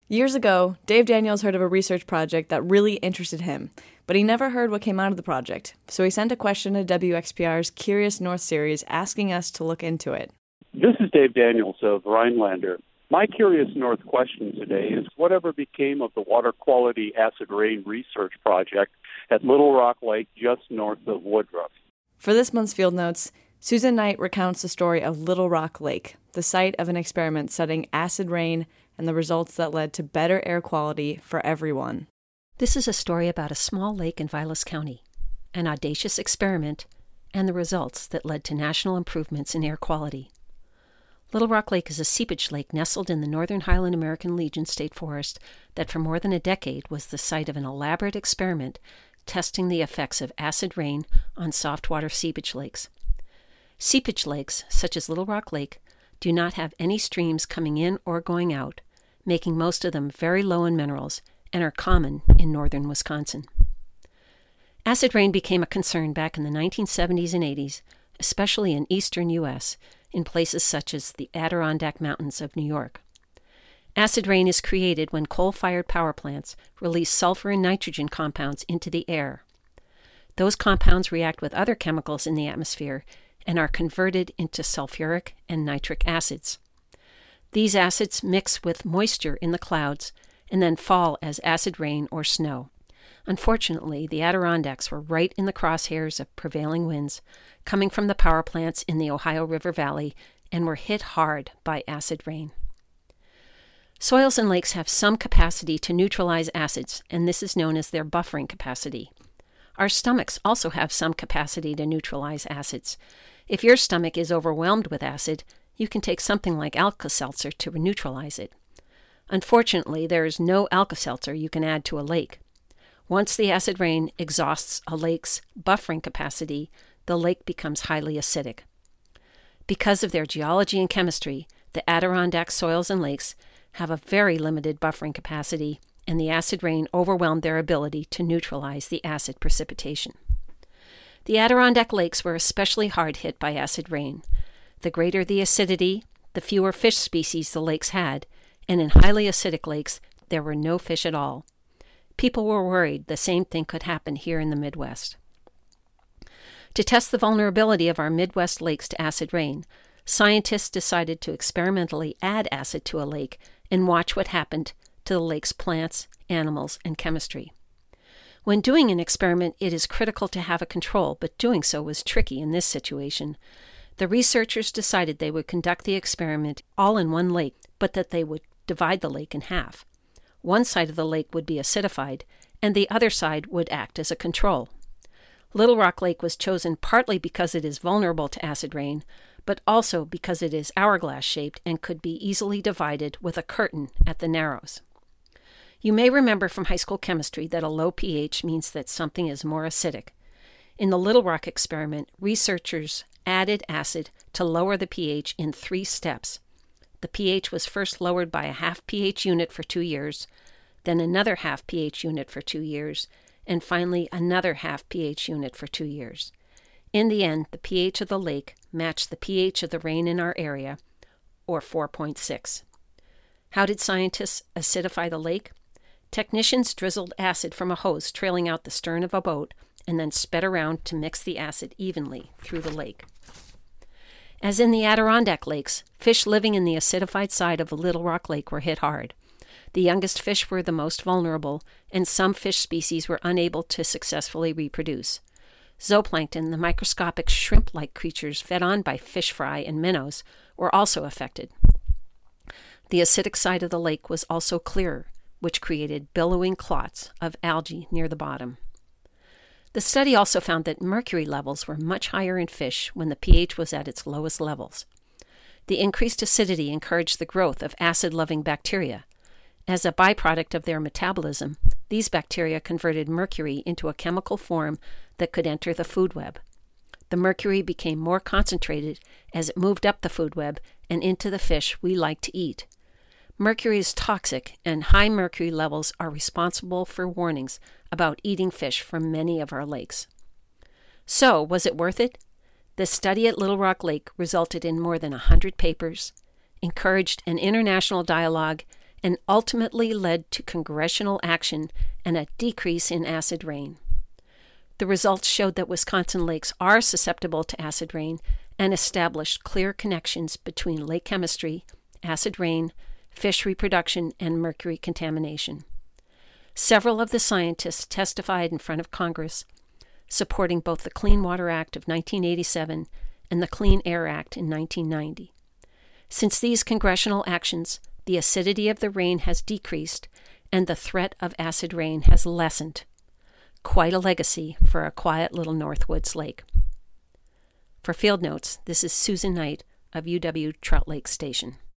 Years ago, Dave Daniels heard of a research project that really interested him, but he never heard what came out of the project, so he sent a question to WXPR's Curious North series asking us to look into it. This is Dave Daniels of Rhinelander. My Curious North question today is whatever became of the water quality acid rain research project at Little Rock Lake just north of Woodruff. For this month's Field Notes, Susan Knight recounts the story of Little Rock Lake, the site of an experiment studying acid rain and the results that led to better air quality for everyone. This is a story about a small lake in Vilas County, an audacious experiment, and the results that led to national improvements in air quality. Little Rock Lake is a seepage lake nestled in the northern Highland American Legion State Forest that for more than a decade was the site of an elaborate experiment testing the effects of acid rain on softwater seepage lakes. Seepage lakes, such as Little Rock Lake, do not have any streams coming in or going out, making most of them very low in minerals and are common in northern Wisconsin. Acid rain became a concern back in the 1970s and 80s, especially in eastern U.S., in places such as the Adirondack Mountains of New York. Acid rain is created when coal-fired power plants release sulfur and nitrogen compounds into the air. Those compounds react with other chemicals in the atmosphere and are converted into sulfuric and nitric acids. These acids mix with moisture in the clouds and then fall as acid rain or snow. Unfortunately, the Adirondacks were right in the crosshairs of prevailing winds coming from the power plants in the Ohio River Valley and were hit hard by acid rain. Soils and lakes have some capacity to neutralize acids, and this is known as their buffering capacity. Our stomachs also have some capacity to neutralize acids. If your stomach is overwhelmed with acid, you can take something like Alka-Seltzer to neutralize it. Unfortunately, there is no Alka-Seltzer you can add to a lake. Once the acid rain exhausts a lake's buffering capacity, the lake becomes highly acidic. Because of their geology and chemistry, the Adirondack soils and lakes have a very limited buffering capacity, and the acid rain overwhelmed their ability to neutralize the acid precipitation. The Adirondack lakes were especially hard hit by acid rain. The greater the acidity, the fewer fish species the lakes had, and in highly acidic lakes, there were no fish at all. People were worried the same thing could happen here in the Midwest. To test the vulnerability of our Midwest lakes to acid rain, scientists decided to experimentally add acid to a lake and watch what happened to the lake's plants, animals, and chemistry. When doing an experiment, it is critical to have a control, but doing so was tricky in this situation. The researchers decided they would conduct the experiment all in one lake, but that they would divide the lake in half. One side of the lake would be acidified, and the other side would act as a control. Little Rock Lake was chosen partly because it is vulnerable to acid rain, but also because it is hourglass-shaped and could be easily divided with a curtain at the narrows. You may remember from high school chemistry that a low pH means that something is more acidic. In the Little Rock experiment, researchers added acid to lower the pH in 3 steps. The pH was first lowered by a half pH unit for 2 years, then another half pH unit for 2 years, and finally another half pH unit for 2 years. In the end, the pH of the lake matched the pH of the rain in our area, or 4.6. How did scientists acidify the lake? Technicians drizzled acid from a hose trailing out the stern of a boat and then sped around to mix the acid evenly through the lake. As in the Adirondack lakes, fish living in the acidified side of the Little Rock Lake were hit hard. The youngest fish were the most vulnerable, and some fish species were unable to successfully reproduce. Zooplankton, the microscopic shrimp-like creatures fed on by fish fry and minnows, were also affected. The acidic side of the lake was also clearer, which created billowing clots of algae near the bottom. The study also found that mercury levels were much higher in fish when the pH was at its lowest levels. The increased acidity encouraged the growth of acid-loving bacteria. As a byproduct of their metabolism, these bacteria converted mercury into a chemical form that could enter the food web. The mercury became more concentrated as it moved up the food web and into the fish we like to eat. Mercury is toxic, and high mercury levels are responsible for warnings about eating fish from many of our lakes. So, was it worth it? The study at Little Rock Lake resulted in more than 100 papers, encouraged an international dialogue, and ultimately led to congressional action and a decrease in acid rain. The results showed that Wisconsin lakes are susceptible to acid rain and established clear connections between lake chemistry, acid rain, fish reproduction, and mercury contamination. Several of the scientists testified in front of Congress, supporting both the Clean Water Act of 1987 and the Clean Air Act in 1990. Since these congressional actions, the acidity of the rain has decreased and the threat of acid rain has lessened. Quite a legacy for a quiet little Northwoods lake. For Field Notes, this is Susan Knight of UW Trout Lake Station.